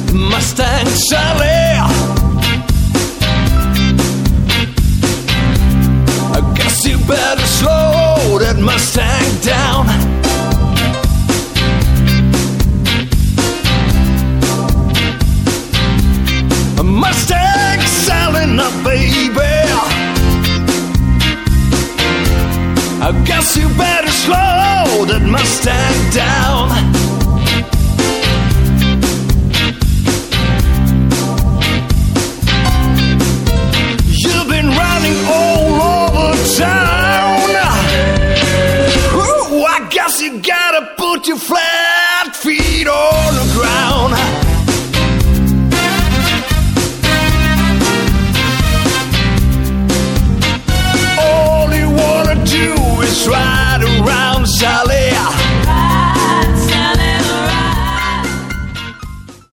Mustang Sally. I guess you better slow that Mustang down. A Mustang Sally now, baby. I guess you better slow that Mustang down.